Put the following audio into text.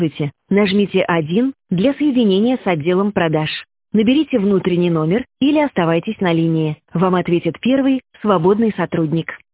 Здравствуйте. Нажмите 1 для соединения с отделом продаж. Наберите внутренний номер или оставайтесь на линии. Вам ответит первый свободный сотрудник.